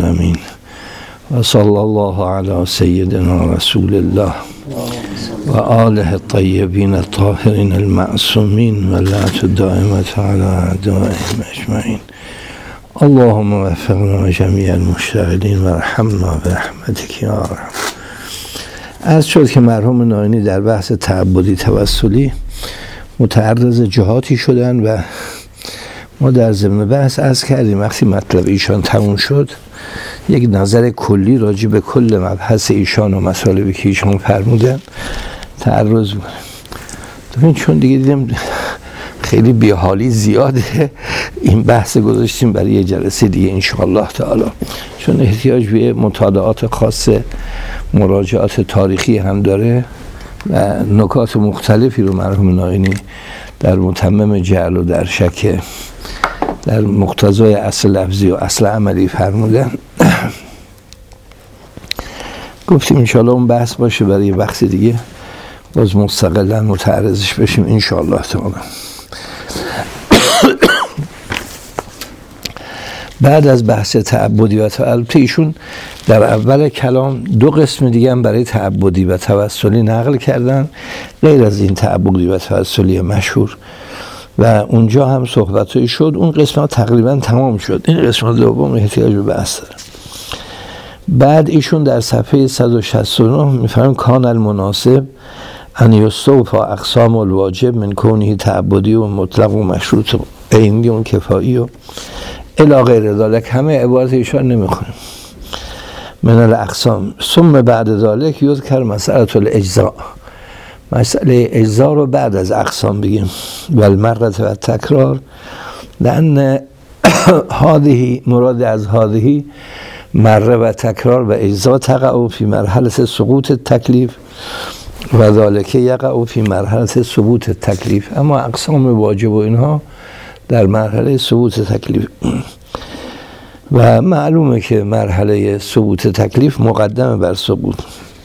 العالمين وصلى الله على سيدنا رسول الله وآله الطيبين الطاهرين المعصومين واللعنة الدائمة على أعدائهم أجمعين. اللهم وفقنا جميع المشتغلين وارحمنا برحمتك یا ارحم. عرض شد که مرحوم ناینی در بحث تعبدی توسلی متعرض جهاتی شدن و ما در ضمن بحث عرض کردیم وقتی مطلب ایشان تموم شد یک نظر کلی راجع به کل مبحث ایشان و مطالبی که ایشان فرمودن تعرض بودیم. چون دیگه دیدیم خیلی بیحالی زیاده، این بحث گذاشتیم برای یه جلسه دیگه انشاءالله تعالی، چون احتیاج به مطالعات خاص مراجعات تاریخی هم داره و نکات مختلفی رو مرحوم ناینی در متمم جعل و در شک در مقتضای اصل لفظی و اصل عملی فرمودن. گفتیم انشاءالله اون بحث باشه برای وقت دیگه باز مستقلا متعرضش بشیم انشاءالله تعالی. بعد از بحث تعبدی و البته ایشون در اول کلام دو قسم دیگه هم برای تعبدی و توسلی نقل کردن غیر از این تعبدی و توسلی مشهور و اونجا هم صحبتایی شد. اون قسم ها تقریبا تمام شد، این قسم دوم احتیاج به بحث داره. بعد ایشون در صفحه 169 میفرمایند کان المناسب ان یستوفی اقسام الواجب من کونه تعبدی و مطلق و مشروط و عینی و کفایی و الی غیر ذلک. همه عبارت ایشان نمیخونیم. من الاقسام ثم بعد ذلک یذکر مسئله الاجزاء، مسئله اجزا رو بعد از اقسام بگیم و المرة و تکرار، لأن هذه مراد از هذه مره و تکرار و اجزا تقع فی مرحله سقوط التکلیف و ذالک یقع فی مرحله ثبوت التکلیف. اما اقسام واجب و اینها در مرحله ثبوت تکلیف و معلومه که مرحله ثبوت تکلیف مقدمه بر ثبوت.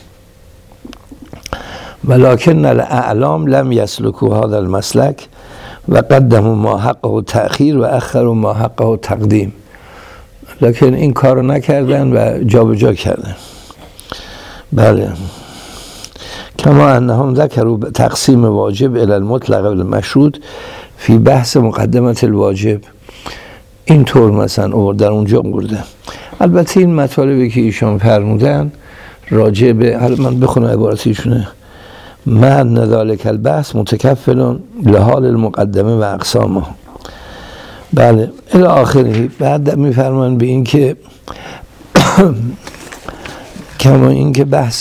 ولكن الاعلام لم يسلكوا هذا المسلك و قدموا ما حقه تأخیر و اخروا ما حقه تقدیم. لکن این کارو نکردن و جابجا کردن. بله، کما انهم ذکروا تقسیم واجب الى المطلق و المشروط فی بحث مقدمت الواجب. این طور مثلا در اونجا برده. البته این مطالبی که ایشان فرمودن راجع به، حالا من بخونم عبارتیشونه، من ذالک البحث متکفل لحال المقدمه و اقسامه. بله الی آخره. بعد میفرمان به این که کما این که بحث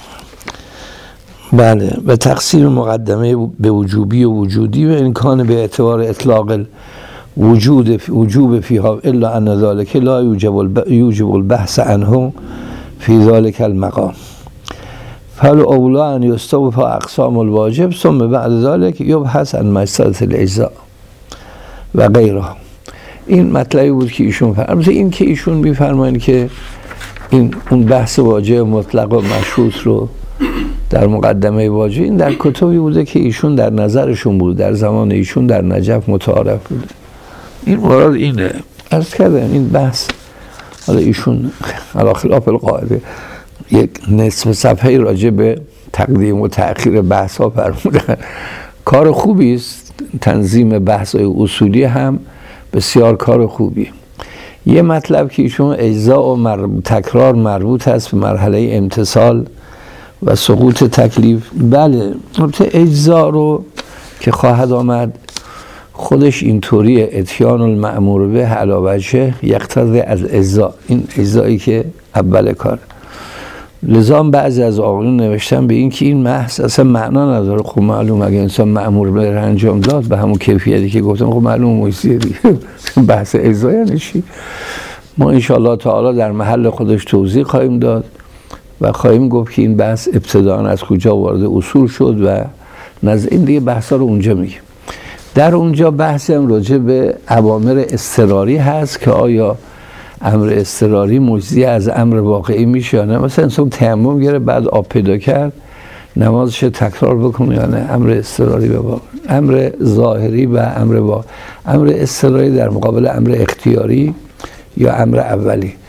بله و تقسیم مقدمه به وجوبی و وجودی و امکان به اعتبار اطلاق وجوب فیها الا ان ذلك لا یوجب البحث عنه فی ذلك المقام فالاولی ان یستوفی اقسام الواجب ثم بعد ذلك یبحث عن مسأله الاجزاء و غیره. این مطلبی بود که ایشون فرمود. این که ایشون میفرمایند که این اون بحث واجب مطلق و مشروط رو در مقدمه واجب، این در کتبی بوده که ایشون در نظرشون بود، در زمان ایشون در نجف متعارف بوده. این مراد اینه. عرض کردم این بحث حالا ایشون علی خلاف القاعده یک نصف صفحه راجع به تقدیم و تأخیر بحث ها فرمودن. کار خوبی است، تنظیم بحث های اصولی هم بسیار کار خوبی. یه مطلب که ایشون اجزا و تکرار مربوط است به مرحله امتصال و سقوط تکلیف. بله البته اجزا رو که خواهد آمد خودش اینطوری اتیان المأمور به علی وجه یقتضی از اجزا، این اجزایی که اول کار. لذا بعضی از آقایون نوشتن به این که این محض اصلا معنا نداره. خب معلوم اگه انسان مأمور به انجام داد به همون کیفیتی که گفتم، خب معلوم موجزیه دیگه. بحث اجزا یعنی چی؟ ما انشاءالله تعالی در محل خودش توضیح خواهیم داد و خواهیم گفت که این بحث ابتداء از کجا وارد اصول شد و نظر این دیگه بحثا رو اونجا میگیم. در اونجا بحثی هم راجع به اوامر اضطراری هست که آیا امر اضطراری مجزی از امر واقعی میشه یا نه. مثلا انسان تیمم گره بعد آب پیدا کرد نمازش تکرار بکنه یا نه. امر اضطراری به واقع، امر ظاهری و امر واقع. امر اضطراری در مقابل امر اختیاری یا امر اولی.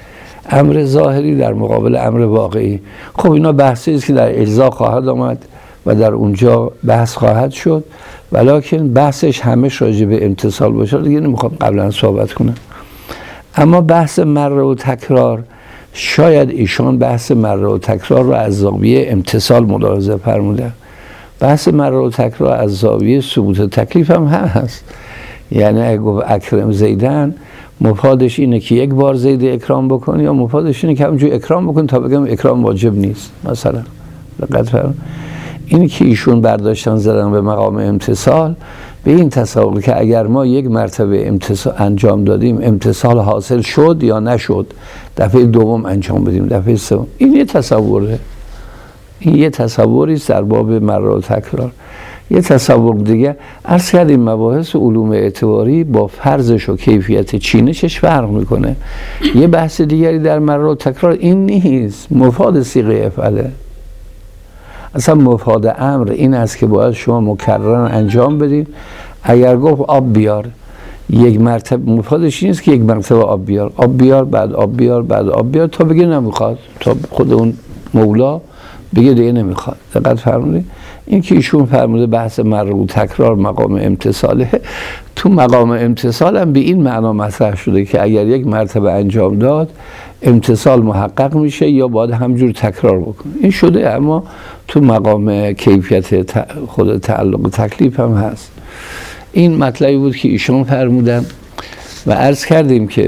امر ظاهری در مقابل امر واقعی. خب اینا بحثی است که در اجزا خواهد آمد و در اونجا بحث خواهد شد، ولکن بحثش همش راجع به امتثال باشه دیگه نمیخوام قبلا صحبت کنم. اما بحث مره و تکرار، شاید ایشان بحث مره و تکرار رو از زاویه امتثال ملاحظه فرمودن. بحث مره و تکرار از زاویه ثبوت تکلیف هم هست. یعنی اگه گفت اکرم زیدن، مفادش اینه که یک بار زید اکرام بکن، یا مفادش اینه که همونجور اکرام بکن تا بگم اکرام واجب نیست مثلا. دقت فرمودید؟ اینی که ایشون برداشتن زدن به مقام امتثال، به این تصور که اگر ما یک مرتبه امتثال انجام دادیم، امتثال حاصل شد یا نشد، دفعه دوم انجام بدیم، دفعه سوم. این یه تصوره، این یه تصوری است در باب مره و تکرار. یه تصور دیگه، عرض کردیم مباحث علوم اعتباری با فرضش و کیفیت چینشش فرق میکنه. یه بحث دیگری در مره و تکرار این نیست، مفاد صیغه افعله. اصلا مفاد امر این است که باید شما مکررن انجام بدین. اگر گفت آب بیار، یک مرتبه مفادش این است که یک مرتبه آب بیار، آب بیار، بعد آب بیار، بعد آب بیار، تا بگه نمیخواد، تا خود اون مولا بگه دیگه نمیخواد. دقت فرمودید؟ این که ایشون فرموده بحث مره و تکرار مقام امتثاله، تو مقام امتثال هم به این معنا مطرح شده که اگر یک مرتبه انجام داد امتثال محقق میشه یا باید همجور تکرار بکنه. این شده، اما تو مقام کیفیت خود تعلق تکلیف هم هست. این مطلبی بود که ایشون فرمودن و عرض کردیم که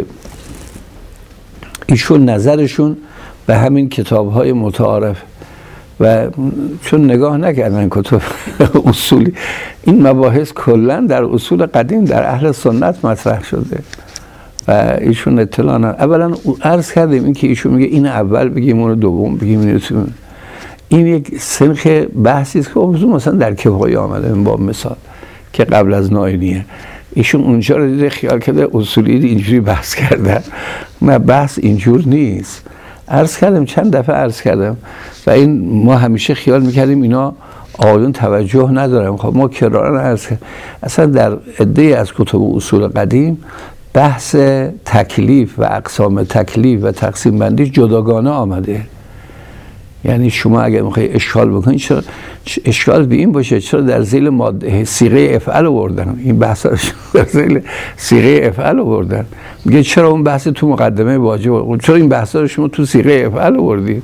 ایشون نظرشون به همین کتاب‌های متعارف و چون نگاه نکردن کتب اصولی، این مباحث کلا در اصول قدیم در اهل سنت مطرح شده و ایشون اطلاع ندارن. اولا عرض کردیم این که ایشون میگه این اول بگیم اون دوم بگیم، این یک سنخ بحثی است که مثلا در کفایه آمده با مثال که قبل از ناینیه ایشون اونجا رو دیده خیال کرده اصولی اینجوری بحث کرده. نه، بحث اینجور نیست. عرض کردم چند دفعه عرض کردم و این ما همیشه خیال میکردیم اینا آقایون توجه ندارم. خب ما کرارا عرض کردیم اصلا در عده‌ای از کتب اصول قدیم بحث تکلیف و اقسام تکلیف و تقسیم بندی جداگانه آمده. یعنی شما اگر میخوای اشکال بکنید، چرا اشکال به این باشه چرا در ذیل ماده صیغه افعل آوردن؟ این بحثا در ذیل صیغه افعل آوردن. میگه چرا اون بحث تو مقدمه واجب، چرا این بحثا رو شما تو صیغه افعل آوردید؟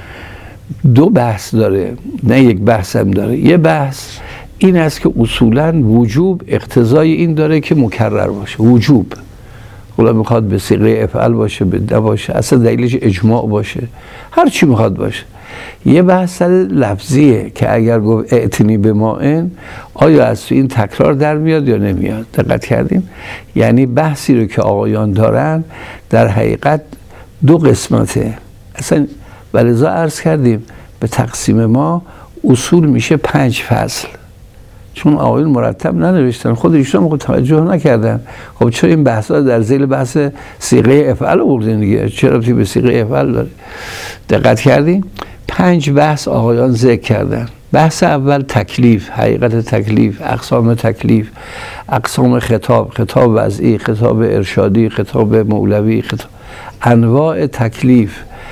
دو بحث داره، نه یک بحث هم داره. یه بحث این است که اصولاً وجوب اقتضای این داره که مکرر باشه، وجوب حالا میخواد به صیغه افعل باشه، به نباشه، اصلا دلیلش اجماع باشه، هر چی میخواد باشه. یه بحث لفظیه که اگر گفت ائتنی بمائن، آیا از تو این تکرار در میاد یا نمیاد؟ دقت کردیم؟ یعنی بحثی رو که آقایان دارن در حقیقت دو قسمته اصلا، ولذا عرض کردیم به تقسیم ما اصول میشه 5 فصل، چون آقایون مرتب ننوشتن، خود ایشون توجه نکردن. خب چرا این بحثا در ذیل بحث صیغه افعل آوردین دیگه؟ چرا به صیغه افعل داره؟ دقت کردین؟ 5 بحث آقایان ذکر کردن. بحث اول تکلیف، حقیقت تکلیف، اقسام تکلیف، اقسام خطاب، خطاب وضعی، خطاب ارشادی، خطاب مولوی، خطاب انواع تکلیف،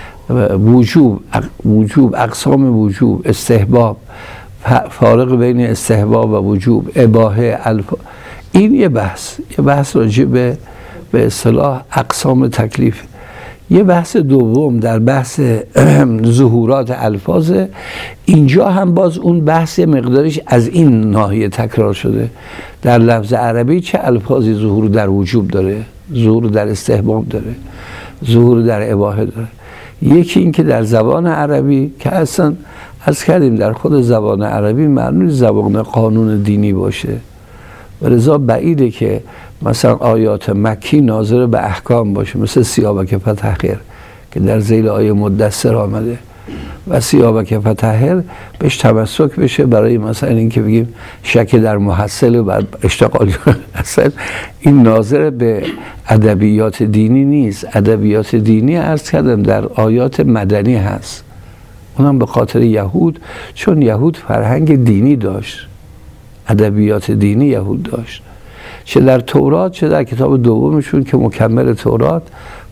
وجوب، اقسام وجوب، استحباب، فارق بین استحباب و وجوب، اباحه، این یه بحث راجع به اصطلاح اقسام تکلیف. یه بحث دوم در بحث ظهورات الفاظ، اینجا هم باز اون بحث مقدارش از این ناحیه تکرار شده. در لفظ عربی چه الفاظی ظهور در وجوب داره، ظهور در استحباب داره، ظهور در اباحه داره. یکی این که در زبان عربی که اصلا از کردیم در خود زبان عربی معنی زبان قانون دینی باشه، و لذا بعیده که مثلا آیات مکی ناظر به احکام باشه، مثل سیابک فتحهر که در ذیل آیه مدثر آمده و سیابک فتحهر بهش تمسک بشه برای مثلا این که بگیم شک در محصل و اشتغالی. اصلا این ناظر به ادبیات دینی نیست. ادبیات دینی عرض کردم در آیات مدنی هست، اونم به خاطر یهود، چون یهود فرهنگ دینی داشت، ادبیات دینی یهود داشت، چه در تورات چه در کتاب دومشون که مکمل تورات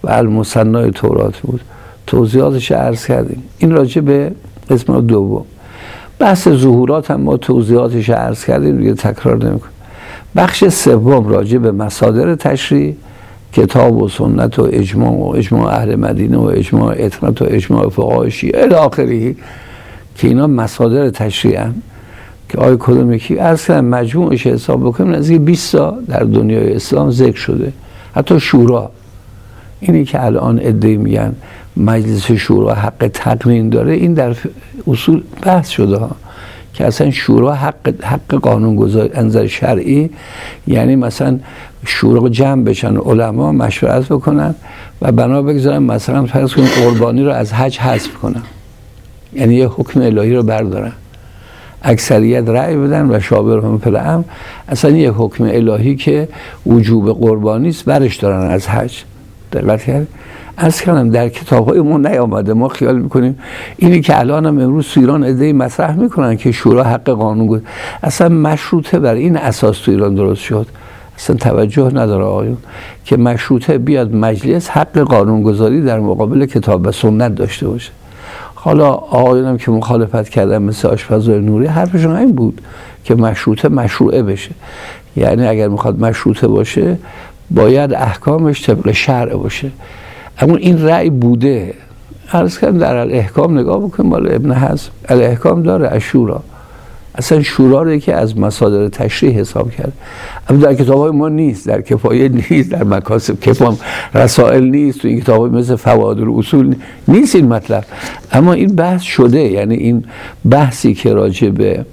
و المثنای تورات بود. توضیحاتش عرض کردیم. این راجع به قسم دوم. بحث ظهورات هم ما توضیحاتش عرض کردیم، دیگه تکرار نمی‌کنم. بخش سوم راجع به مصادر تشریع، کتاب و سنت و اجماع اهل مدینه و اجماع اتمت و اجماع فقهای شیعه الی آخره، که اینا مصادر تشریع هستند که آیه کدوم یکی عرض کردم مجموعش حساب بکنیم نزدیک 20 تا در دنیای اسلام ذکر شده. حتی شورا، اینی که الان عده‌ای میگن مجلس شورا حق تقنین داره، این در اصول بحث شده ها که اصلا شورا حق قانونگذاری انظر شرعی، یعنی مثلا شورا جمع بشن علما مشورت بکنن و بنا بگذارن مثلا فرض کنیم قربانی رو از حج حذف کنن، یعنی یه حکم الهی رو بردارن، اکثریت رأی بدن و شاورهم فی الامر اصلا یه حکم الهی که وجوب قربانی است برش دارن از حج. دقت کرد؟ عرض کردم در کتاب‌های ما نیامده. ما خیال میکنیم اینی که الان هم امروز تو ایران عده‌ای مطرح میکنن که شورا حق قانون اصلا مشروطه بر این اساس تو ایران درست شد، اصلا توجه نداره آقایون که مشروطه بیاد مجلس حق قانونگذاری در مقابل کتاب و سنت داشته باشه. حالا آقایونم که مخالفت کردن مثل آشپزای نوری حرفشون این بود که مشروطه مشروعه بشه، یعنی اگر میخواد مشروطه باشه باید احکامش طبق شرع باشه. اما این رأی بوده. عرض کردم در الاحکام نگاه بکنیم، مال ابن حزم الاحکام داره، از شورا، اصلا شورا رو که از مصادر تشریع حساب کرد. اما در کتاب‌های ما نیست، در کفایه نیست، در مکاسب کفام رسائل نیست، تو این کتاب‌های مثل فوائد الاصول نیست این مطلب. اما این بحث شده، یعنی این بحثی که راجع به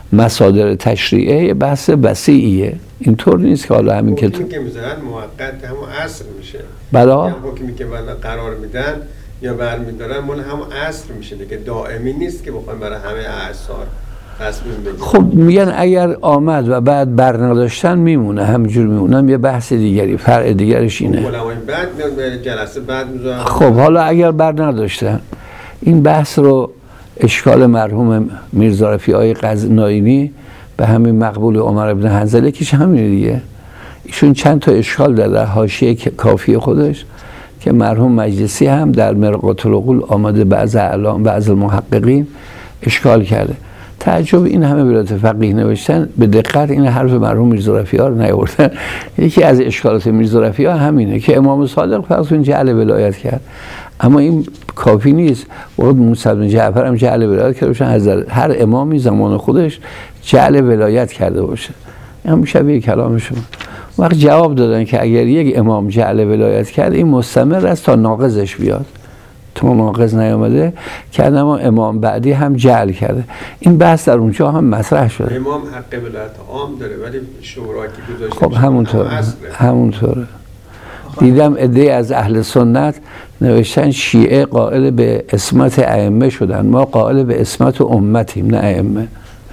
مصادر تشریعه یه بحث وسیعیه. اینطور نیست که حالا همین حکمی که میذارن موقت همون اصل میشه. بلا یا حکمی که والا قرار میدن یا برمیدارن مال همون اصل میشه دیگه، دائمی نیست که بخوایم برای همه اعصار تصمیم بگیریم. خب میگن اگر آمد و بعد برنداشتن میمونه، همینجور میمونه. یه بحث دیگری، فرع دیگرش اینه. علمای بعد میان جلسه بعد میذارن. خب حالا اگر برنداشتن، این بحث رو اشکال مرحوم میرزا رفیعی ناینی به همین مقبول عمر بن حنظله که همین دیگه، ایشون چند تا اشکال در حاشیه کافی خودش که مرحوم مجلسی هم در مرقات العقول آمده بعض المحققین اشکال کرده. تعجب این همه ولایت فقیه نوشتن، به دقت این حرف مرحوم میرزا رفیعی رو نیاوردن. یکی از اشکالات میرزا رفیعی همینه که امام صادق فرض کن جعل ولایت کرد، اما این کافی نیست. وقت موسی بن جعفر هم جعل ولایت کرده باشن، حضرت هر امامی زمان خودش جعل ولایت کرده باشه. این هم شبیه کلام شما. وقت جواب دادن که اگر یک امام جعل ولایت کرد این مستمر است تا ناقضش بیاد، تا ناقض نیامده که اما امام بعدی هم جعل کرده. این بحث در اونجا هم مطرح شده. امام حق ولایت عام داره ولی شورا که گذاشته خب همونطوره. دیدم عده‌ای از اهل سنت نوشتن شیعه قائل به عصمت ائمه شدن، ما قائل به عصمت امتیم نه ائمه.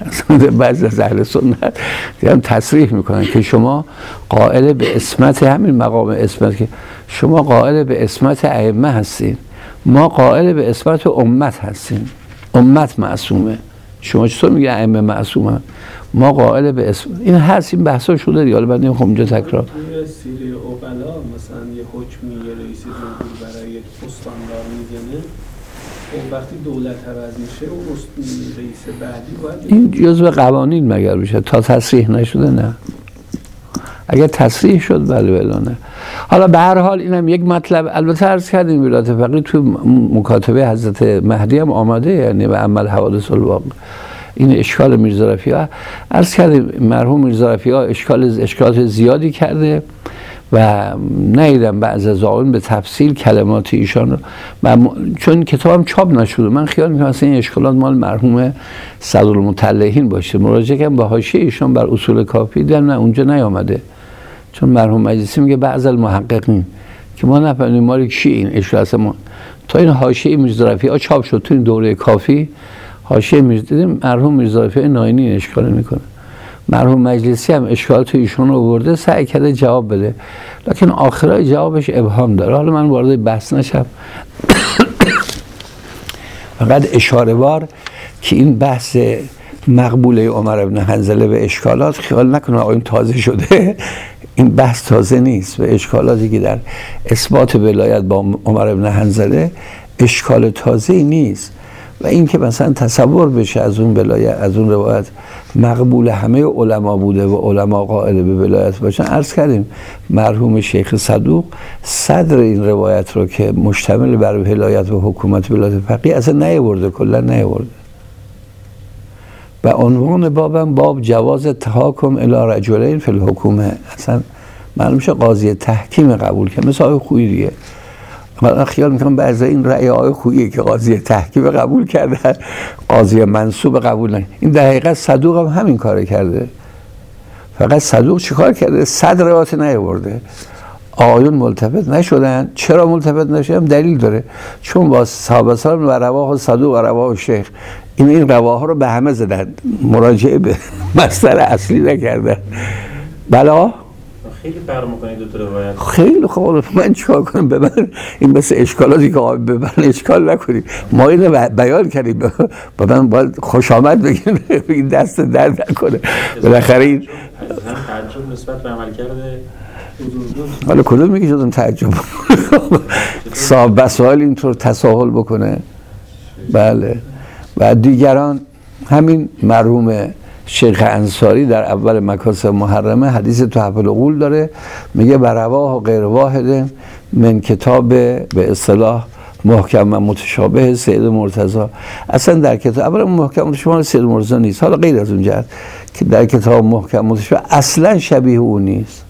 بعضی از اهل سنت دیدم تصریح میکنن که شما قائل به عصمت، همین مقام عصمت که شما قائل به عصمت ائمه هستین، ما قائل به عصمت امت هستیم. امت معصومه، شما چطور میگه ائمه معصومه؟ ما قائل به اسم این هست. این بحثا شده دیگه، حالا بعد نمیخوام اینجا تکرار. توی سیره اوغلا مثلا یه حکمی یه رئیس جمهور برای استاندار میزنه، خب وقتی دولت عوض میشه و رئیس بعدی باید این جزء قوانین مگر بشه، تا تصریح نشده نه. اگر تصریح شد بله ولی نه. حالا به هر حال اینم یک مطلب. البته عرض کردیم ولایت فقیه تو مکاتبه حضرت مهدی هم آمده، یعنی به عمل حوادث الواقع. این اشکال میرزا رفیعی عرض کردیم مرحوم میرزا رفیعی اشکالات زیادی کرده و ندیدم بعض از آقایون به تفصیل کلمات ایشان رو، چون کتابم چاپ نشده من خیال میکنم اصلا این اشکالات مال مرحوم صدرالمطلعین باشه. مراجعه کردم به حاشیه ایشان بر اصول کافی، دیدم نه اونجا نیامده، چون مرحوم مجلسی میگه بعض المحققین که ما نفهمیدیم مال کی این اشکال اصلا. ما تا این حاشیه میرزا رفیعی چاپ شد تو این دوره کافی، حاشیه دیدیم مرحوم میرزا رفیعی ناینی اشکال میکنه، مرحوم مجلسی هم اشکال تو ایشون رو آورده، سعی کرده جواب بده لکن آخرای جوابش ابهام داره. حالا من وارد بحث نشم، فقط اشاره بار که این بحث مقبوله عمر بن حنظله به اشکالات خیال نکنه آقایون تازه شده. این بحث تازه نیست و اشکالاتی که در اثبات ولایت با عمر بن حنظله اشکال تازه‌ای نیست و این که مثلا تصور بشه از اون ولایت، از اون روایت مقبول همه علما بوده و علما قائل به ولایت باشن. عرض کردیم مرحوم شیخ صدوق صدر این روایت رو که مشتمل بر ولایت و حکومت ولایت فقیه اصلا نیاورده، کلا نیاورده. و عنوان بابم باب جواز تحاکم الی رجلین فی الحکومه، اصلا معلوم شه قاضی تحکیم قبول که مثل آقای خویی دیگه. من خیال میکنم بعضی این رأی آقای خوییه که قاضی تحکیم قبول کرده، قاضی منصوب قبول نه. این در حقیقت صدوق هم همین کار کرده، فقط صدوق چیکار کرده؟ صد روایت نیاورده. آقایون ملتفت نشدن. چرا ملتفت نشدن؟ دلیل داره، چون با صحابه سلام و رواه صدوق و رواه شیخ این رواه رو به همه زدن، مراجعه به مسئله اصلی نکردن. بلا خیلی فرق می‌کنه دو تا روایت. خیلی خوب، من چیکار کنم؟ به من این مثل اشکالاتی که به من اشکال نکنید، ما اینو بیان کردیم، به من باید خوش آمد بگین، دست درد نکنه. بالاخره این تعجب نسبت به عملکرد حالا کدوم میگه شدم تعجب صاحب بسائل اینطور تساهل بکنه؟ بله. و دیگران همین مرحوم شیخ انصاری در اول مکاسب محرمه حدیث تحف العقول داره، میگه برواه و غیر واحد من کتاب به اصطلاح محکم و متشابه سید مرتضی. اصلا در کتاب اولا محکم متشابه سید مرتضی نیست، حالا غیر از اون جهت که در کتاب محکم متشابه اصلا شبیه اون نیست.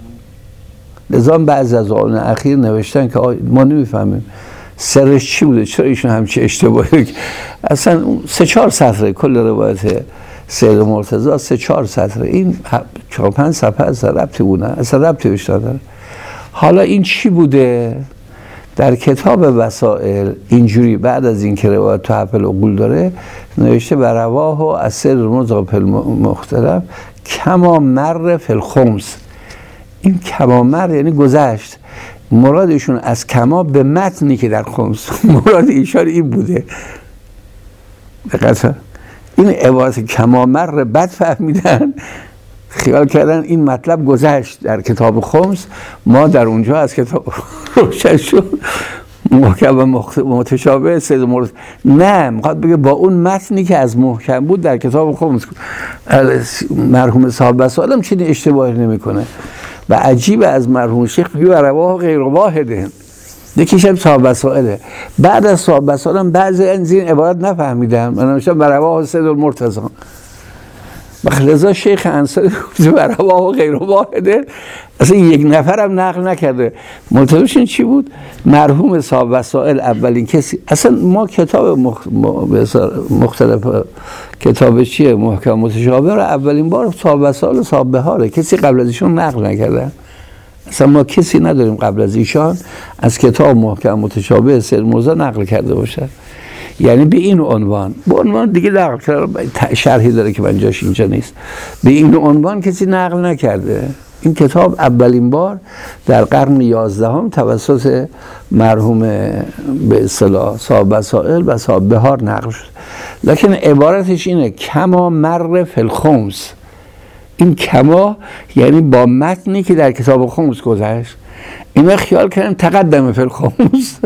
لذا بعضی از آن اخیر نوشتن که ما نمیفهمیم سرش چی بوده، چرا ایشون همچی اشتباهی. اصلا 3-4 سطره کل روایت سید مرتضی 3-4 سطره، این 4-5 صفحه اصلا ربطی بودن، اصلا ربطی بهش نداره. حالا این چی بوده؟ در کتاب وسائل اینجوری بعد از این که روایت تحف العقول داره نوشته بر رواه و از سید المذهب مختلف کما مر فی الخمس. این کما مر یعنی گذشت، مرادشون از کما به متنی که در خمس، مراد ایشان این بوده. دقیقا این عبارت کما مر بد فهمیدن، خیال کردن این مطلب گذشت در کتاب خمس، ما در اونجا از کتاب روشن شد محکم و متشابه سید مرتضی. نه، میخواد بگه با اون متنی که از محکم بود در کتاب خمس مرحوم صاحب بسائل چنین اشتباهی نمیکنه. و عجیب از مرحوم شیخ میگه رواه غیر واحده، یکیش هم صاحب بسائله. بعد از صاحب بسائل هم بعضی از این عبارت نفهمیدن، من نوشتم رواه سید المرتضی. لذا شیخ انصاری گفت رواه غیر واحده، اصلا یک نفر هم نقل نکرده. ملتزمش این چی بود؟ مرحوم صاحب بسائل اولین کسی، اصلا ما کتاب مختلف کتاب چیه محکم متشابه رو اولین بار صاحب بسائل و صاحب بهاره، کسی قبل از ایشون نقل نکردن. اصلا ما کسی نداریم قبل از ایشان از کتاب محکم متشابه سید مرتضی نقل کرده باشه. یعنی به این عنوان، به عنوان دیگه نقل کرده، شرحی داره که من جاش اینجا نیست، به این عنوان کسی نقل نکرده. این کتاب اولین بار در قرن 11 توسط مرحوم به اصطلاح صاحب بسائل و صاحب بهار نقل شد. لکن عبارتش اینه کما مر فی الخمس. این کما یعنی با متنی که در کتاب خمس گذشت. اینا خیال کردن تقدم فی الخمس.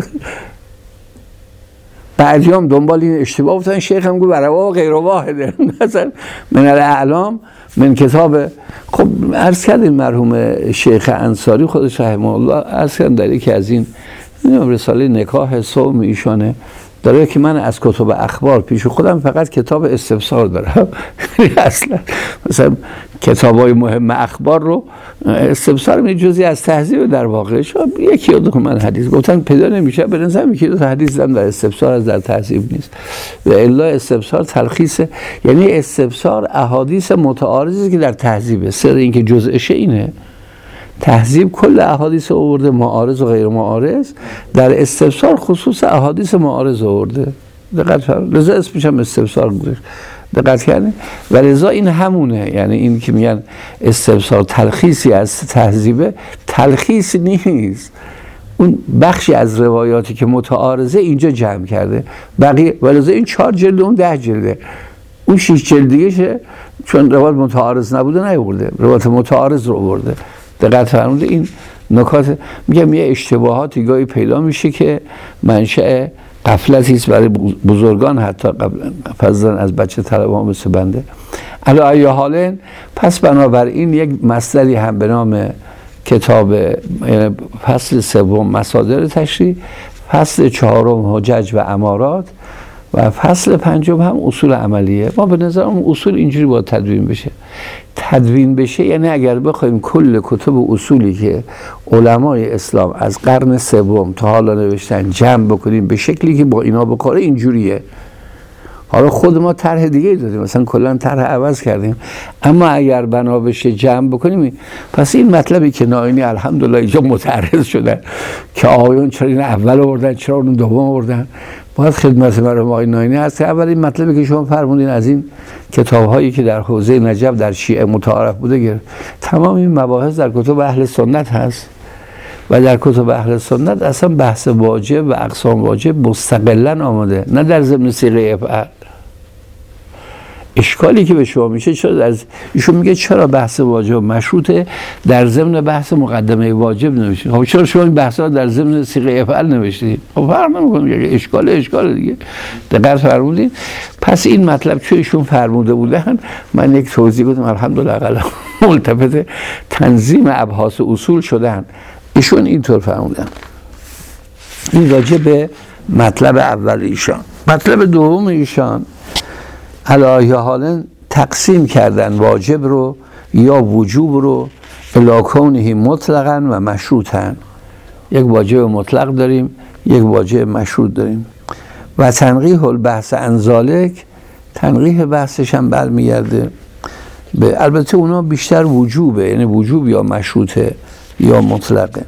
بعضی هم دنبال این اشتباه بودن، شیخ هم گفت رواه غیر واحده، مثلا من الاعلام من کتاب. خب عرض کردیم مرحوم شیخ انصاری خودش رحمه الله عرض کردن در یکی از این رساله نکاح صوم ایشانه داره که من از کتب اخبار پیش خودم فقط کتاب استفسار دارم. اصلا مثلا کتابای مهم اخبار رو استفسار می جزئی از تهذیب در واقع یکی دو من حدیث گفتن پیدا نمیشه، به نظر یکی دو حدیث دارم در استفسار از در تهذیب نیست. و الا استفسار تلخیص، یعنی استفسار احادیث متعارضی که در تهذیبه. سر این که جزءشه اینه، تهذیب کل احادیث آورده، معارض و غیر معارض، در استفسار خصوص احادیث معارض آورده. دقت فرمایید، لذا اسمش هم استفسار گذاشت. دقت کردین؟ و لذا این همونه، یعنی این که میگن استفسار تلخیصی از تهذیبه، تلخیص نیست، اون بخشی از روایاتی که متعارضه اینجا جمع کرده، بقیه ولذا این 4 جلد اون 10 جلده، اون 6 جلد دیگه چون روایت متعارض نبوده نیورده، روایت متعارض رو آورده. دقت فرموده این نکات میگم یه اشتباهاتی گاهی پیدا میشه که منشأ غفلتی است برای بزرگان، حتی فضلا از بچه طلبان مثل بنده. علی ای حال پس بنابراین یک مصدری هم به نام کتاب فصل سوم مصادر تشریع، فصل چهارم حجج و امارات و فصل پنجم هم اصول عملیه. ما به نظرم اصول اینجوری باید تدوین بشه یعنی اگر بخوایم کل کتب اصولی که علمای اسلام از قرن سوم تا حالا نوشتن جمع بکنیم به شکلی که با اینا بخوره اینجوریه. حالا خود ما طرح دیگه دادیم، مثلا کلا طرح عوض کردیم، اما اگر بنا بشه جمع بکنیم پس این مطلبی که ناینی الحمدلله اینجا متعرض شدن که آقایون چرا این اول آوردن چرا اون دوم آوردن، باید خدمت مرحوم آقای ناینی هست که اول این مطلبی که شما فرمودین از این کتاب‌هایی که در حوزه نجف در شیعه متعارف بوده گرفت، تمام این مباحث در کتب اهل سنت هست و در کتب اهل سنت اصلا بحث واجب و اقسام واجب مستقلاً آمده، نه در ضمن صیغه افعال. اشکالی که به شما میشه چرا ایشون میگه چرا بحث واجب مشروطه در ضمن بحث مقدمه واجب نوشتید؟ خب چرا شما این بحثا در ضمن صیغه افعال نوشتید؟ خب فرق نمیکنه، میگه اشکال دیگه. دقت فرمودید؟ پس این مطلب چون ایشون فرموده بودن من یک توضیح بدم، الحمدلله اقلا ملتفت تنظیم ابحاث اصول شدن. ایشون اینطور فرمودن. این راجع به مطلب اول ایشان. مطلب دوم ایشان علی حال تقسیم کردن واجب رو یا وجوب رو الی کونه مطلقاً و مشروطاً. یک واجب مطلق داریم، یک واجب مشروط داریم. و تنقیح البحث عن ذالک، تنقیح بحثش هم برمیگرده به البته اونا بیشتر وجوبه، یعنی وجوب یا مشروطه یا مطلقه.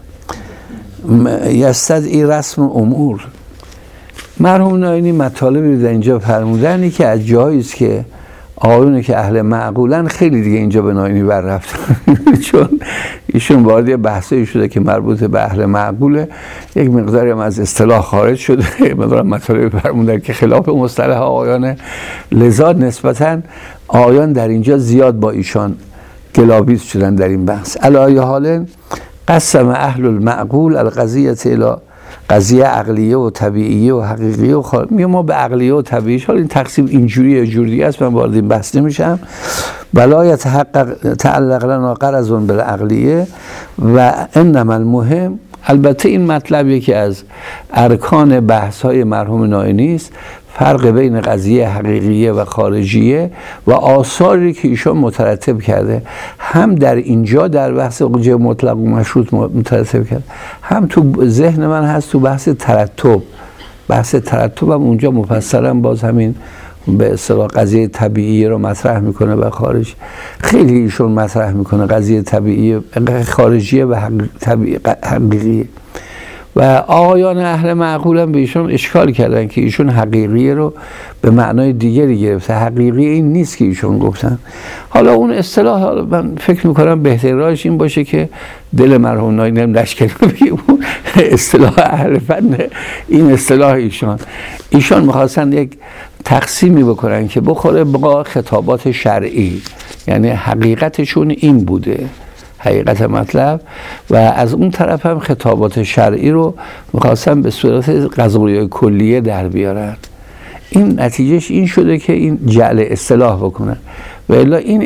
یستدعی رسم امور. مرحوم ناینی مطالبی در اینجا فرمودنی که از جایی است که آقایونی که اهل معقولن خیلی دیگه اینجا به ناینی بر رفتن چون ایشون وارد یه بحثی شده که مربوط به اهل معقوله، یک مقداری هم از اصطلاح خارج شده، مقدار مطالبی فرمودن که خلاف مصطلح آقایانه، لذا نسبتاً آقایان در اینجا زیاد با ایشان گلاویز شدن در این بحث. علی ای حال قسم اهل المعقول القضیه الی قضیه عقلیه و طبیعیه و حقیقیه و میگه ما به عقلیه و طبیعیش، حالا این تقسیم اینجوریه جوری است، من وارد این بحث نمیشم. ولا یتحقق تعلق لنا غرض بالعقلیه و انما المهم. البته این مطلب یکی از ارکان بحث های مرحوم ناینی است، فرق بین قضیه حقیقیه و خارجیه و آثاری که ایشان مترتب کرده، هم در اینجا در بحث وجوب مطلق و مشروط مترتب کرده، هم تو ذهن من هست تو بحث ترتب. بحث ترتب هم اونجا مفصلا باز همین به اصطلاح قضیه طبیعی رو مطرح میکنه و خارجی خیلی ایشون مطرح میکنه قضیه طبیعی خارجیه و حقیقیه. و آقایان اهل معقول هم به ایشون اشکال کردن که ایشون حقیقیه رو به معنای دیگری گرفته، حقیقی این نیست که ایشون گفتن. حالا اون اصطلاح، حالا من فکر میکنم بهترین راهش این باشه که دل مرحوم ناینی هم لشکری بگیم اصطلاح اهل فن، این اصطلاح ایشان میخواستن یک تقسیمی بکنن که بخوره با خطابات شرعی، یعنی حقیقتشون این بوده، حقیقت مطلب، و از اون طرف هم خطابات شرعی رو میخواستن به صورت قضایای کلیه در بیارن. این نتیجهش این شده که این جعل اصطلاح بکنن و الا این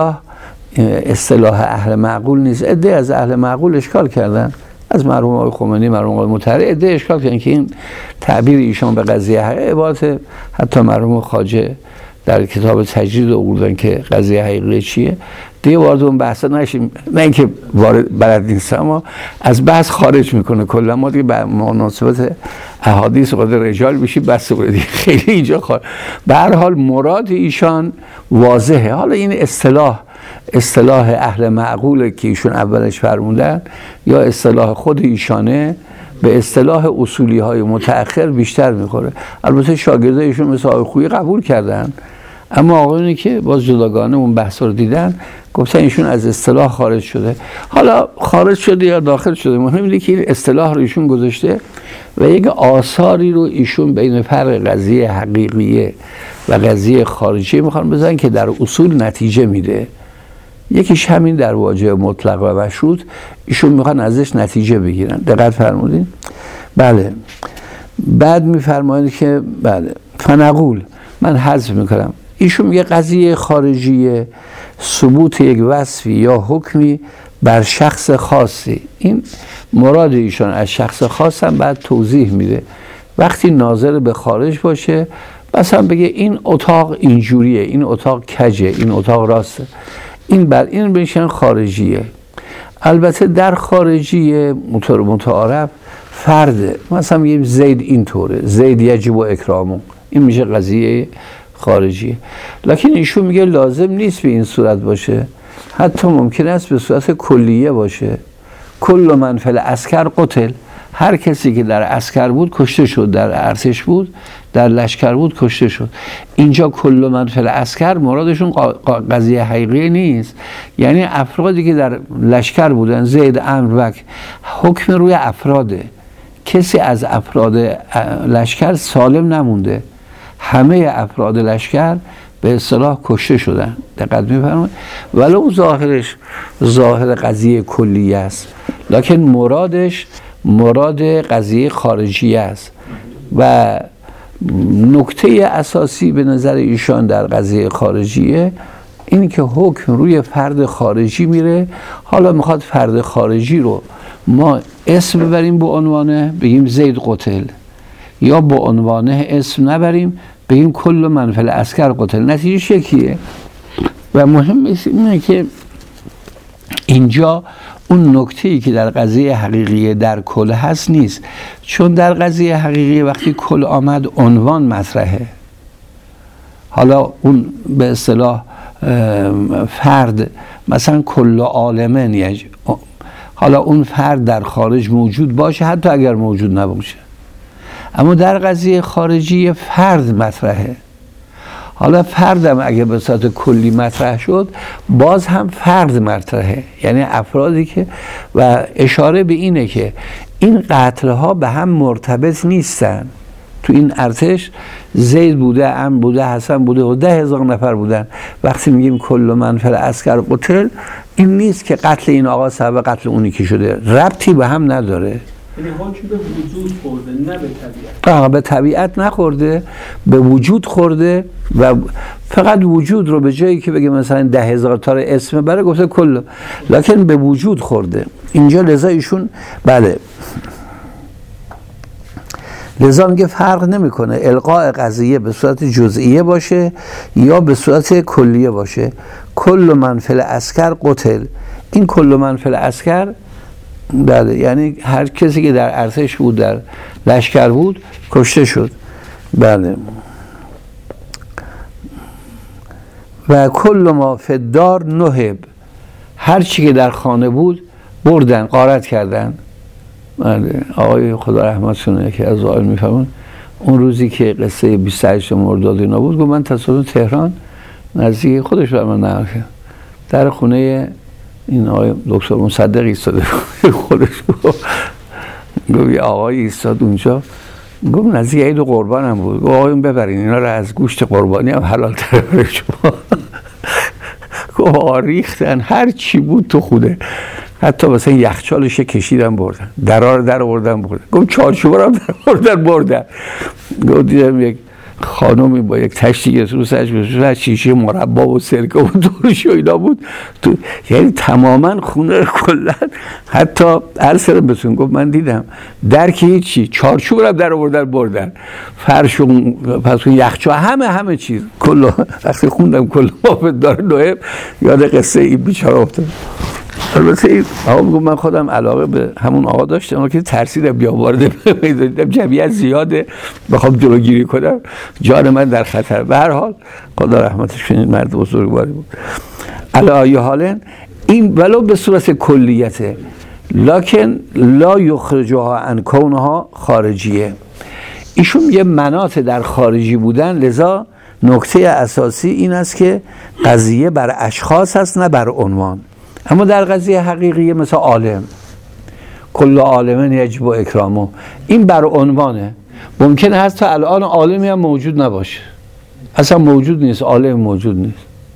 اصطلاح اهل معقول نیست. عده از اهل معقول اشکال کردن، از مرحوم آقای خمینی، مرحوم آقای مطهری، عده اشکال کردن که این تعبیر ایشان به قضیه عبارت، حتی مرحوم خواجه در کتاب تجرید آوردن که قضیه حقیقی چیه. دیگه وارد اون بحثا نشیم، نه اینکه وارد بلد نیست، اما از بحث خارج میکنه کلا. ما دیگه به مناسبت احادیث قدر رجال بشیم بس دیگه خیلی اینجا به هر حال مراد ایشان واضحه. حالا این اصطلاح اهل معقول که ایشون اولش فرمودن یا اصطلاح خود ایشانه به اصطلاح اصولی های متأخر بیشتر میخوره. البته شاگرده ایشون مثل آقای خویی قبول کردن، اما آقایونی که باز جداگانه اون بحث رو دیدن گفتن ایشون از اصطلاح خارج شده. حالا خارج شده یا داخل شده، مهم اینه که این اصطلاح رو ایشون گذاشته و یک آثاری رو ایشون بین فرق قضیه حقیقیه و قضیه خارجیه میخوان بزنن که در اصول نتیجه میده. یکیش همین در واجه مطلق و مشروط، ایشون میخوان ازش نتیجه بگیرن. دقت فرمودین؟ بله. بعد میفرمایند که بله فنقول، من حذف میکنم، ایشون میگه قضیه خارجیه ثبوت یک وصفی یا حکمی بر شخص خاصی. این مراد ایشان از شخص خاص هم بعد توضیح میده. وقتی ناظر به خارج باشه، مثلا بگه این اتاق اینجوریه، این اتاق کجه، این اتاق راسته، این بر این بشن خارجیه. البته در خارجیه متعارف فرده، مثلا میگیم زید اینطوره، زید یجب و اکرامو، این میشه قضیه خارجیه. لکن ایشون میگه لازم نیست به این صورت باشه، حتی ممکن است به صورت کلیه باشه. کل من فی العسکر قتل، هر کسی که در عسکر بود کشته شد، در ارتش بود، در لشکر بود کشته شد. اینجا کل من فی العسکر مرادشون قضیه حقیقی نیست، یعنی افرادی که در لشکر بودن، زید، عمرو، بکر، حکم روی افراده. کسی از افراد لشکر سالم نمونده، همه افراد لشکر به اصطلاح کشته شدن. دقت می‌فرمایید؟ ولو ظاهرش ظاهر قضیه کلیه است، لکن مراد قضیه خارجی است. و نکته اساسی به نظر ایشان در قضیه خارجیه این که حکم روی فرد خارجی میره. حالا میخواد فرد خارجی رو ما اسم ببریم به عنوانه، بگیم زید قتل، یا به عنوانه اسم نبریم بگیم کل من فی العسکر قتل، نتیجه شکیه. و مهم اینه که اینجا اون نکته‌ای که در قضیه حقیقی در کل هست نیست، چون در قضیه حقیقی وقتی کل آمد عنوان مطرحه. حالا اون به اصطلاح فرد مثلا کل عالمن، حالا اون فرد در خارج موجود باشه حتی اگر موجود نباشه، اما در قضیه خارجی فرد مطرحه. حالا فردم اگه به صورت کلی مطرح شد باز هم فرد مطرحه، یعنی افرادی که، و اشاره به اینه که این قتلها به هم مرتبط نیستن. تو این ارتش زید بوده، عمرو بوده، حسن بوده و 10,000 نفر بودن. وقتی میگیم کل من فی العسکر قتل، این نیست که قتل این آقا سبب قتل اونی که شده، ربطی به هم نداره. یعنی حکم به وجود خورده نه به طبیعت. به طبیعت نخورده، به وجود خورده. و فقط وجود رو به جایی که بگه مثلا 10,000 تا اسم بره گفته کل، لکن به وجود خورده اینجا. لذا ایشون بله، لذا میگه فرق نمیکنه القاء قضیه به صورت جزئیه باشه یا به صورت کلیه باشه. کل من فی العسکر قتل، این کل من فی العسکر بله، یعنی هر کسی که در ارتش بود، در لشکر بود کشته شد. بله. و کل ما فی الدار نهب، هر چی که در خانه بود بردن، غارت کردن. بله. آقای خدا رحمتشونه که از آقای میفهمون اون روزی که قصه 28 مرداد اینا بود، گفت من تصادف تهران نزدیک خودش بر من نقل کرد، در خونه این آقای دکتر مصدق ایستاده خودش گفت یه آقای ایستاد اونجا، گفت نزدیک عید قربان هم بود، گفت آقایون ببرین اینا رو از گوشت قربانی هم حلال تره برای شما. گفت آقا ریختن هر چی بود تو خوده، حتی مثلا یخچالش کشیدن بردن، درار در آوردن بردن. گفت چارچوب رو در بردن. گفت دیدم یک خانومی با یک تشتی رو سرش شیشه مربا و سرکه و دورش و اینا بود تو، یعنی تماما خونه رو کلن، حتی هر سرم بسون. گفت من دیدم در که هیچی، چارچوب رو در آوردن بردن، فرش و پس یخچال همه چیز کلا. وقتی خوندم کلا بافت داره نوعب یاد قصه این بیچاره افتاد. البته این آقا میگم من خودم علاقه به همون آقا داشتم، اما که ترسیدم بیام وارد دیدم جمعیت زیاده بخوام جلوگیری کنم جان من در خطر. به هر حال خدا رحمتش کنه، مرد بزرگواری بود. علی ای حال این ولو به صورت کلیته، لکن لا یخرجها عن کونها خارجیه. ایشون یه مناط در خارجی بودن، لذا نکته اساسی این است که قضیه بر اشخاص است نه بر عنوان. اما در قضیه حقیقی مثل عالم، کل عالمن یجب و اکرامو، این بر عنوانه. ممکنه هست تا الان عالمی هم موجود نباشه، اصلا موجود نیست، عالم موجود نیست،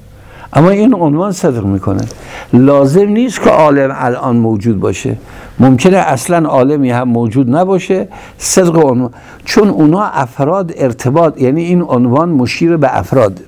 اما این عنوان صدق میکنه. لازم نیست که عالم الان موجود باشه، ممکنه اصلا عالمی هم موجود نباشه. صدق عنوان، چون اونا افراد ارتباط، یعنی این عنوان مشیر به افراد.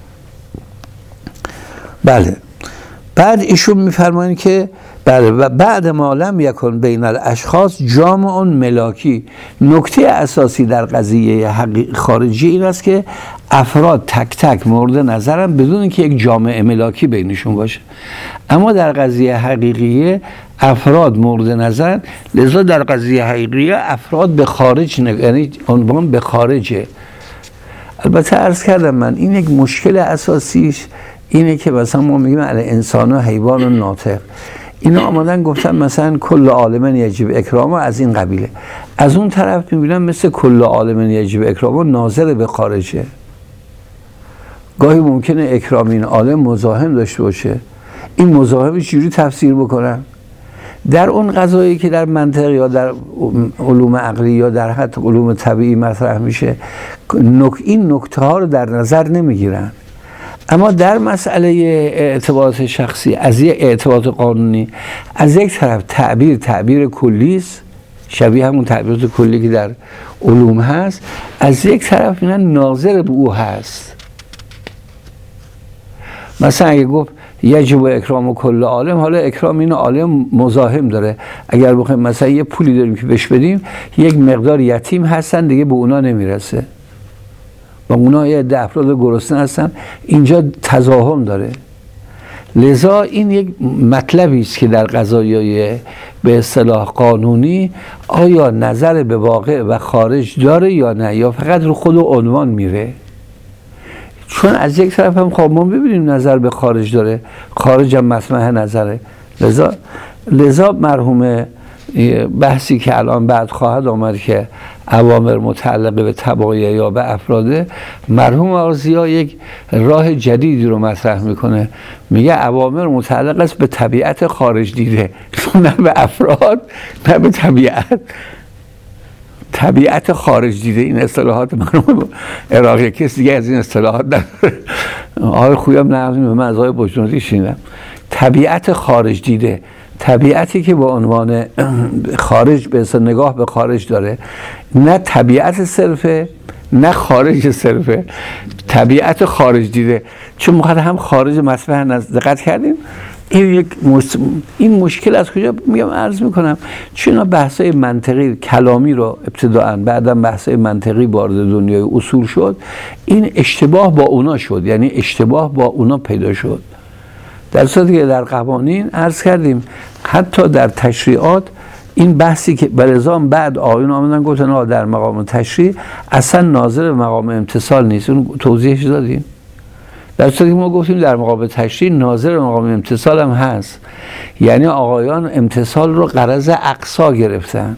بله. بعد ایشون میفرمایند که بله و بعد ما لم یکن بین الاشخاص جامع ملاکی. نکته اساسی در قضیه خارجی این است که افراد تک تک مورد نظرن بدون اینکه یک جامع ملاکی بینشون باشه. اما در قضیه حقیقیه افراد مورد نظرن، لذا در قضیه حقیقیه افراد به خارج یعنی عنوان به خارجه. البته عرض کردم من این یک مشکل اساسیش اینه که مثلا ما میگیم الانسان و حیوان و ناطق، اینا آمدن گفتن مثلا کل عالم یجب اکرامه از این قبیله. از اون طرف میبینم مثل کل عالم یجب اکرامه ناظر به خارجه. گاهی ممکنه اکرام این عالم مزاحم داشته باشه، این مزاحمش چجوری تفسیر بکنن؟ در اون قضایی که در منطق یا در علوم عقلی یا در حتی علوم طبیعی مطرح میشه این نکته ها رو در نظر نمیگیرن. اما در مسئله اعتبارات شخصی از یک اعتبارات قانونی، از یک طرف تعبیر کلی است، شبیه همون تعبیرات کلی که در علوم هست، از یک طرف اینا ناظر به او هست. مثلا اگه گفت یجب اکرام کل عالم، حالا اکرام این عالم مزاحم داره. اگر بخوایم مثلا یه پولی داریم که بهش بدیم، یک مقدار یتیم هستن دیگه به اونا نمیرسه و اونا یه ده افراد گرسنه هستن، اینجا تضاهم داره. لذا این یک مطلبی است که در قضایای به اصطلاح قانونی آیا نظر به واقع و خارج داره یا نه، یا فقط رو خود عنوان میره. چون از یک طرف هم خب ما ببینیم نظر به خارج داره، خارج هم مطمح نظره. لذا مرحوم بحثی که الان بعد خواهد آمد که اوامر متعلقه به تبعیه یا به افراده، مرحوم آرزیا یک راه جدیدی رو مطرح میکنه، میگه اوامر متعلق است به طبیعت خارج دیده، نه به افراد نه به طبیعت خارج دیده. این اصطلاحات مرحوم عراقی، کسی دیگه از این اصطلاحات نداره. آقای خویم نقل به من از آقای بجنوردی شنیدم. طبیعت خارج دیده، طبیعتی که با عنوان خارج به اصطلاح نگاه به خارج داره، نه طبیعت صرفه نه خارج صرفه، طبیعت خارج دیده. چون ما هم خارج مطبع دقت کردیم. این مشکل از کجا میگم عرض میکنم، چون بحثای منطقی کلامی رو ابتداءً، بعداً بحثای منطقی وارد دنیای اصول شد، این اشتباه با اونا شد، یعنی اشتباه با اونا پیدا شد. در صورتی که در قوانین عرض کردیم حتی در تشریعات این بحثی که بلزام بعد آیون آمدن گفتن در مقام تشریع اصلا ناظر مقام امتثال نیست، اون توضیحش دادیم. در صورتی که ما گفتیم در مقام تشریع ناظر مقام امتثال هم هست، یعنی آقایان امتثال رو غرض اقصا گرفتن.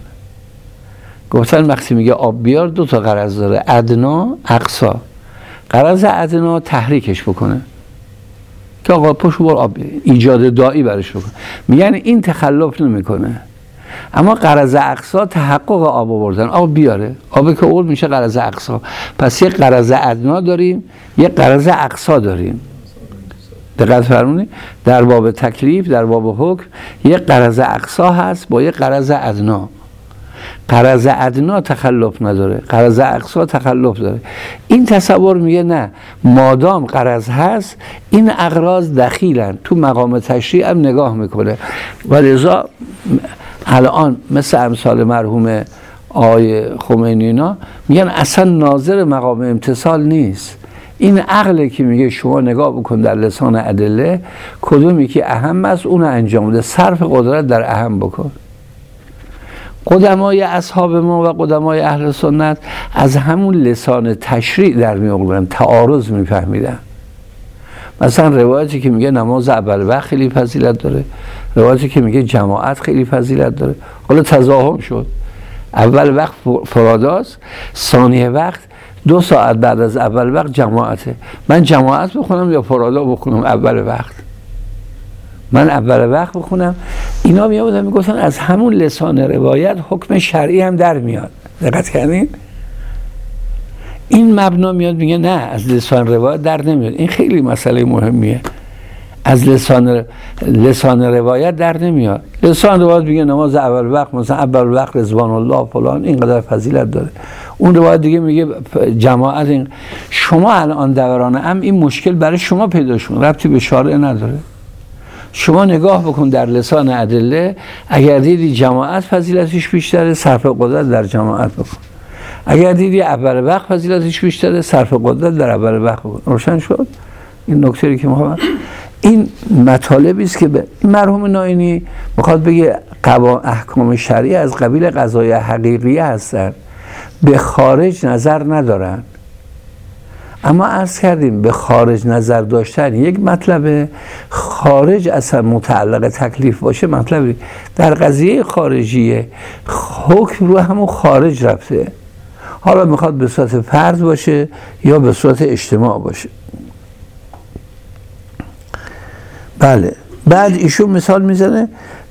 گفتن وقتی میگه آب بیار دو تا غرض داره، ادنا اقصا. غرض ادنا تحریکش بکنه که آقا پشو بار آب، ایجاد داعی برش بکنه، میگن این تخلف نمیکنه. اما غرض اقصا تحقق آب آوردن، آب بیاره، آبی که آورد میشه غرض اقصا. پس یک غرض ادنا داریم، یک غرض اقصا داریم. دقت فرمونید در باب تکلیف، در باب حکم یک غرض اقصا هست با یک غرض ادنا. غرض ادنا تخلف نداره، غرض اقصا تخلف داره. این تصور میگه نه، مادام غرض هست این اغراض دخیلن، تو مقام تشریع هم نگاه میکنه. و لذا الان مثل امثال مرحوم آقای خمینی اینا میگن اصلا ناظر مقام امتثال نیست. این عقله که میگه شما نگاه بکن در لسان ادله کدومی که اهم است اون انجام بده، صرف قدرت در اهم بکن. قدمای اصحاب ما و قدمای اهل سنت از همون لسان تشریع در می آوردن، تعارض میفهمیدن. مثلا روایتی که میگه نماز اول وقت خیلی فضیلت داره، روایتی که میگه جماعت خیلی فضیلت داره، حالا تضاهم شد. اول وقت فراداست، ثانیه وقت 2 ساعت بعد از اول وقت جماعته. من جماعت بخونم یا فرادا بخونم اول وقت؟ من اول وقت بخونم. اینا میامدن میگفتن از همون لسان روایت حکم شرعی هم در میاد. دقت کردین؟ این مبنا میاد میگه نه از لسان روایت در نمیاد. این خیلی مسئله مهمیه. از لسان روایت در نمیاد. لسان روایت میگه نماز اول وقت مثلا اول وقت رضوان الله فلان اینقدر فضیلت داره، اون روایت دیگه میگه جماعت این. شما الان دوران این مشکل برای شما پیدا شد، ربطی به شارع نداره. شما نگاه بکن در لسان ادله، اگر دیدی جماعت فضیلتش بیشتره صرف قدرت در جماعت بکن، اگر دیدی اول وقت فضیلتش بیشتره صرف قدرت در اول وقت بکن. روشن شد این نکته‌ای که ما این مطالبی است که مرحوم نائینی میخواد بگه احکام شرعی از قبیل قضای حقیقیه هستن، به خارج نظر ندارن. اما عرض کردیم به خارج نظر داشتن یک مطلبه، خارج اصلا متعلق تکلیف باشه مطلبی. در قضیه خارجیه حکم رو همون خارج رفته، حالا میخواد به صورت فرض باشه یا به صورت اجتماع باشه. بله. بعد ایشون مثال میزنه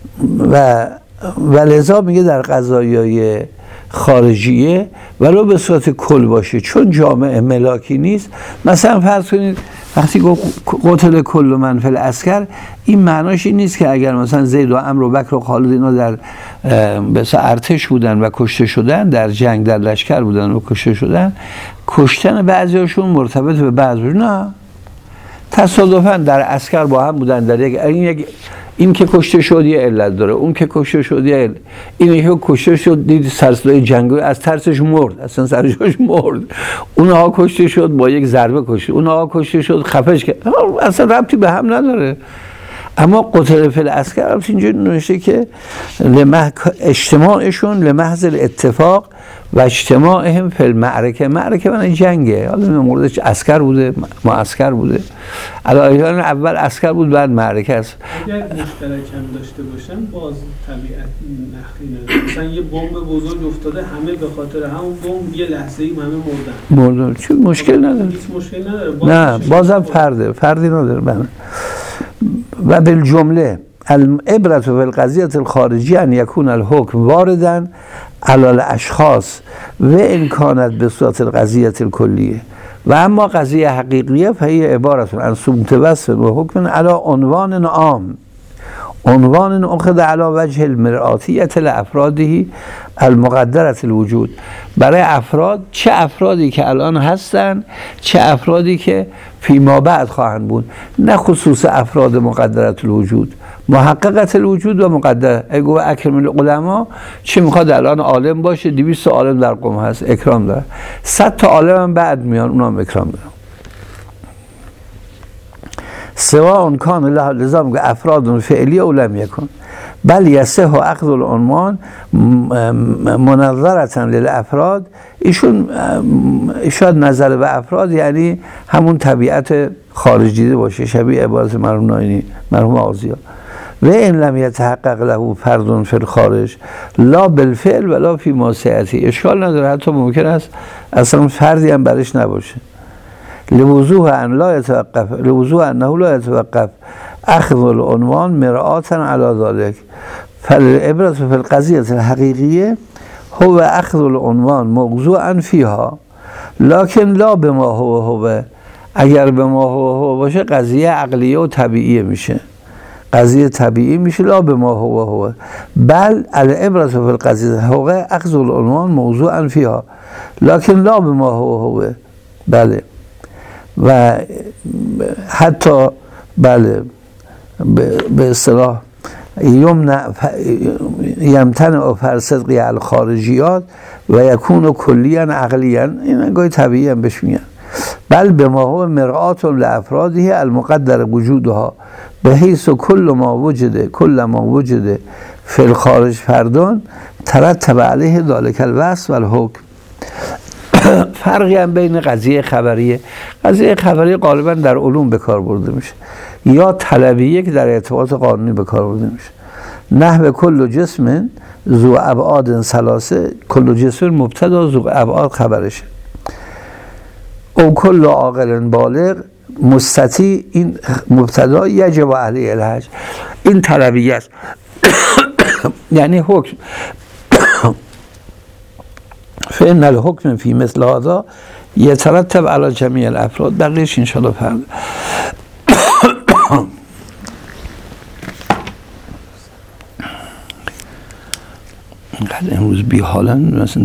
و لذا میگه در قضایای خارجیه ولو به صورت کل باشه، چون جامعه ملاکی نیست. مثلا فرض کنید وقتی قتل کل من فی العسکر، این معناش این نیست که اگر مثلا زید و عمرو و بکر و خالد اینا در ارتش بودن و کشته شدن، در جنگ در لشکر بودن و کشته شدن، کشتن بعضیاشون مرتبط به بعضی، نه، تصادفاً در عسکر با هم بودن، در این که کشته شد یه علت داره، اون که کشته شد یه علت. این که کشته شد دید سرصدای جنگی از ترسش مرد، اصلا سرجاش مرد. اونها کشته شد با یک ضربه کشته، اونها کشته شد خفش کرد، اصلا ربطی به هم نداره. اما قتل فی العسکر اینجوری نوشته که اجتماعشون لمحض الاتفاق و اجتماعهم فی المعرکه. معرکه معنی جنگه، حالا موردش عسکر بوده معسکر بوده، علایهان اول عسکر بود بعد معرکه است. اگر مشترک هم داشته باشن باز طبیعت نخلی نداره. مثلا یه بمب بزرگ افتاده همه به خاطر همون بمب یه لحظه‌ای همه مردن، چون مشکل نداره، هیچ مشکل نداره. نه بازم فردی نداره. بله. و بالجمله العبرة بالقضیة الخارجی ان یکون الحکم واردن علی الاشخاص و ان کانت به صورت القضیة الکلیه، و اما قضیه حقیقیه فهی عبارت عن صمت وصف و حکم علی عنوان عام، عنوان اخذ علی وجه المرآتیة لافراده المقدرة الوجود، برای افراد، چه افرادی که الان هستن چه افرادی که فیما بعد خواهند بود، نه خصوص افراد مقدرة الوجود، محققت الوجود و مقدر. اگه اکرم العلماء چه میخواد الان عالم باشه، 200 عالم در قم هست اکرام داره، 100 تا عالم هم بعد میان اونا هم اکرام داره. سواء کان لازم که افراد فعلی او لم یکن بل یصح اخذ العنوان منظرة للافراد. ایشون شاید نظر به افراد یعنی همون طبیعت خارج دیده باشه، شبیه عبارت مرحوم نائینی مرحوم آغازی‌ها. و این لم یتحقق له فرد فی الخارج لا بالفعل ولا فی ماسیتی، اشکال نداره، حتی ممکن است اصلا فردی هم برش نباشه. لوضوح انه لا يتوقف اخذ العنوان مرآة على ذلك فالعبرة في القضية الحقيقية هو اخذ العنوان موضوعا فيها لكن لا بما هو. اگر به ما هو باشه قضیه عقلیه و طبیعیه میشه، قضیه طبیعی میشه، لا به ما هو بل العبرة في القضية هو اخذ العنوان موضوعا فيها لكن لا به ما هو. بله. و حتی بله به اصطلاح یمتنع فرصدقی الخارجیات و یکون کلیاً عقلیاً، این گاهی طبیعی هم بهش میگن. بل به ما هو مرآة لافراده المقدر وجودها به حیث کل ما وجده فی الخارج فردون ترتب علیه ذلک الوصف و الحکم. فرقی هم بین قضیه خبریه غالبا در علوم به کار برده میشه، یا طلبیه که در ارتباط قانونی به کار برده میشه. نحو کل جسم ذو ابعاد ثلاثه، کل جسم مبتدا ذو ابعاد خبرشه، او کل عاقل بالغ مستطیع، این مبتدا یجب علیه الحج، این طلبیه است. یعنی حکم فإن الحکم فی مثل هذا یترتب علی جمیع الافراد. بقیش انشاءالله فردا. اینقدر امروز بیحالن مثلا